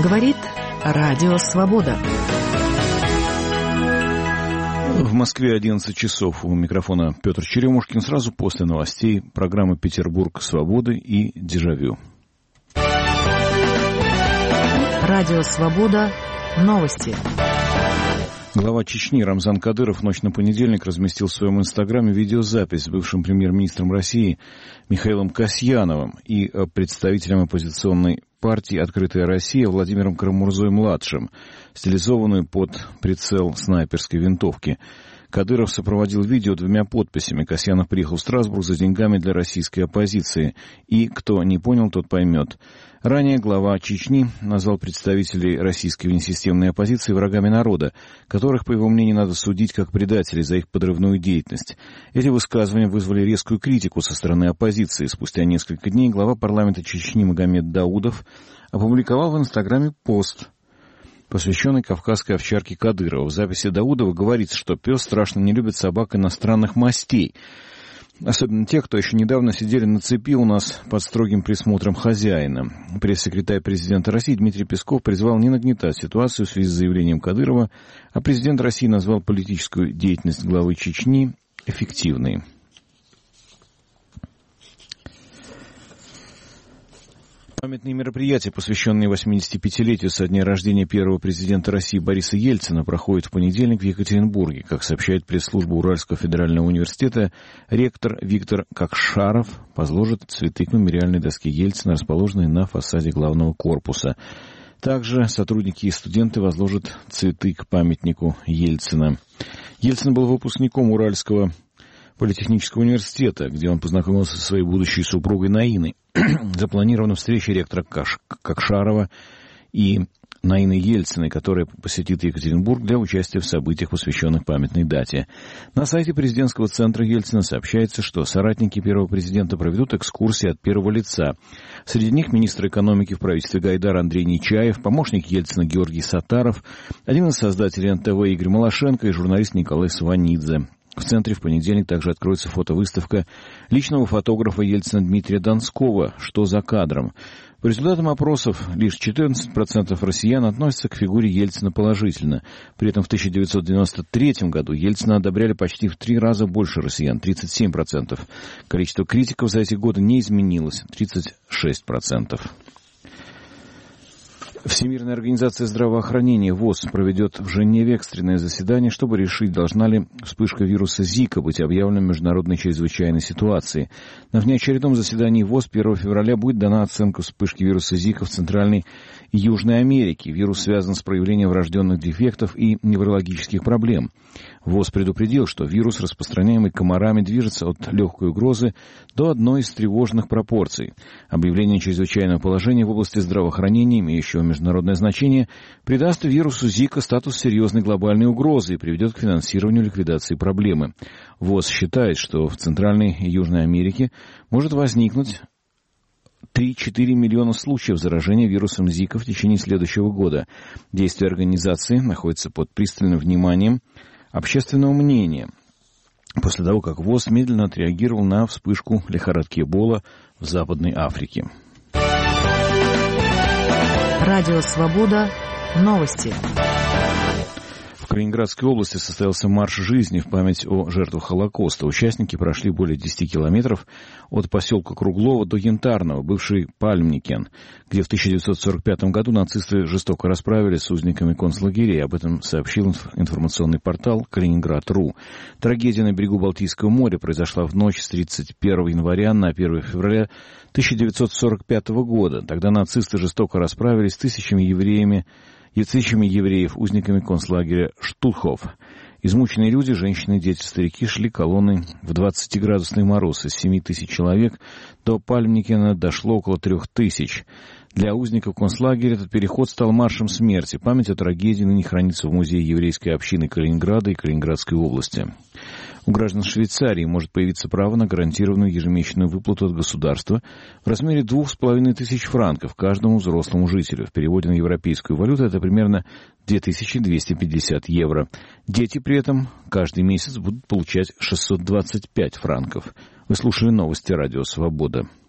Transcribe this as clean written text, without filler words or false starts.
Говорит Радио Свобода. В Москве 11 часов. У микрофона Петр Черемушкин. Сразу после новостей программы «Петербург свободы» и «Дежавю». Радио Свобода. Новости. Глава Чечни Рамзан Кадыров в ночь на понедельник разместил в своем инстаграме видеозапись с бывшим премьер-министром России Михаилом Касьяновым и представителем оппозиционной партии «Открытая Россия» Владимиром Карамурзой-младшим, стилизованную под прицел снайперской винтовки. Кадыров сопроводил видео двумя подписями. Касьянов приехал в Страсбург за деньгами для российской оппозиции. И, кто не понял, тот поймет. Ранее глава Чечни назвал представителей российской внесистемной оппозиции врагами народа, которых, по его мнению, надо судить как предателей за их подрывную деятельность. Эти высказывания вызвали резкую критику со стороны оппозиции. Спустя несколько дней глава парламента Чечни Магомед Даудов опубликовал в Инстаграме пост, посвященный кавказской овчарке Кадырова. В записи Даудова говорится, что пес страшно не любит собак иностранных мастей. Особенно тех, кто еще недавно сидели на цепи у нас под строгим присмотром хозяина. Пресс-секретарь президента России Дмитрий Песков призвал не нагнетать ситуацию в связи с заявлением Кадырова, а президент России назвал политическую деятельность главы Чечни эффективной. Памятные мероприятия, посвященные 85-летию со дня рождения первого президента России Бориса Ельцина, проходят в понедельник в Екатеринбурге. Как сообщает пресс-служба Уральского федерального университета, ректор Виктор Кокшаров возложит цветы к мемориальной доске Ельцина, расположенной на фасаде главного корпуса. Также сотрудники и студенты возложат цветы к памятнику Ельцина. Ельцин был выпускником Уральского политехнического университета, где он познакомился со своей будущей супругой Наиной. Запланирована встреча ректора Кокшарова и Наины Ельциной, которая посетит Екатеринбург для участия в событиях, посвященных памятной дате. На сайте президентского центра Ельцина сообщается, что соратники первого президента проведут экскурсии от первого лица. Среди них министр экономики в правительстве Гайдара Андрей Нечаев, помощник Ельцина Георгий Сатаров, один из создателей НТВ Игорь Малашенко и журналист Николай Сванидзе. В центре в понедельник также откроется фотовыставка личного фотографа Ельцина Дмитрия Донского «Что за кадром?». По результатам опросов лишь 14% россиян относятся к фигуре Ельцина положительно. При этом в 1993 году Ельцина одобряли почти в 3 раза больше россиян, 37%. Количество критиков за эти годы не изменилось, 36%. Всемирная организация здравоохранения ВОЗ проведет в Женеве экстренное заседание, чтобы решить, должна ли вспышка вируса Зика быть объявлена международной чрезвычайной ситуацией. На внеочередном заседании ВОЗ 1 февраля будет дана оценка вспышки вируса Зика в Центральной и Южной Америке. Вирус связан с проявлением врожденных дефектов и неврологических проблем. ВОЗ предупредил, что вирус, распространяемый комарами, движется от легкой угрозы до одной из тревожных пропорций. Объявление чрезвычайного положения в области здравоохранения, имеющего международное значение, придаст вирусу Зика статус серьезной глобальной угрозы и приведет к финансированию ликвидации проблемы. ВОЗ считает, что в Центральной и Южной Америке может возникнуть 3-4 миллиона случаев заражения вирусом Зика в течение следующего года. Действия организации находятся под пристальным вниманием общественного мнения после того, как ВОЗ медленно отреагировал на вспышку лихорадки Эбола в Западной Африке. Радио Свобода. Новости. В Калининградской области состоялся марш жизни в память о жертвах Холокоста. Участники прошли более 10 километров от поселка Круглова до Янтарного, бывший Пальмникен, где в 1945 году нацисты жестоко расправились с узниками концлагерей. Об этом сообщил информационный портал «Калининград.ру». Трагедия на берегу Балтийского моря произошла в ночь с 31 января на 1 февраля 1945 года. Тогда нацисты жестоко расправились с тысячами евреев, узниками концлагеря Штутхоф. Измученные люди, женщины, дети, старики шли колонной в 20-градусный мороз. Из 7 тысяч человек до Пальмникена дошло около 3 тысяч. Для узников концлагеря этот переход стал маршем смерти. Память о трагедии ныне хранится в музее еврейской общины Калининграда и Калининградской области. У граждан Швейцарии может появиться право на гарантированную ежемесячную выплату от государства в размере 2500 франков каждому взрослому жителю. В переводе на европейскую валюту это примерно 2250 евро. Дети при этом каждый месяц будут получать 625 франков. Вы слушали новости Радио Свобода.